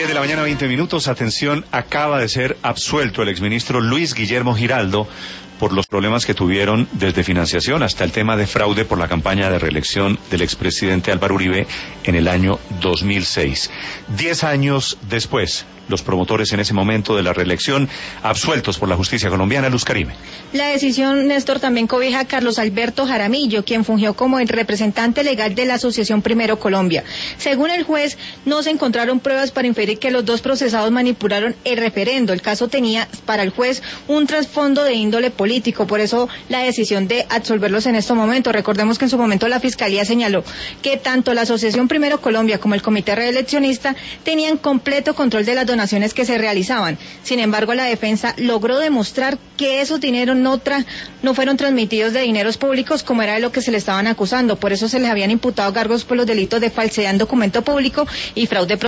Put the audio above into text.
10 de la mañana, 20 minutos. Atención, acaba de ser absuelto el exministro Luis Guillermo Giraldo por los problemas que tuvieron desde financiación hasta el tema de fraude por la campaña de reelección del expresidente Álvaro Uribe en el año 2006. 10 años después, los promotores en ese momento de la reelección absueltos por la justicia colombiana. Luz Carime. La decisión, Néstor, también cobija a Carlos Alberto Jaramillo, quien fungió como el representante legal de la Asociación Primero Colombia. Según el juez, no se encontraron pruebas para inferir que los dos procesados manipularon el referendo. El caso tenía para el juez un trasfondo de índole político, por eso la decisión de absolverlos en estos momentos. Recordemos que en su momento la Fiscalía señaló que tanto la Asociación Primero Colombia como el Comité Reeleccionista tenían completo control de las donaciones que se realizaban. Sin embargo, la defensa logró demostrar que esos dineros no fueron transmitidos de dineros públicos como era de lo que se le estaban acusando. Por eso se les habían imputado cargos por los delitos de falsedad en documento público y fraude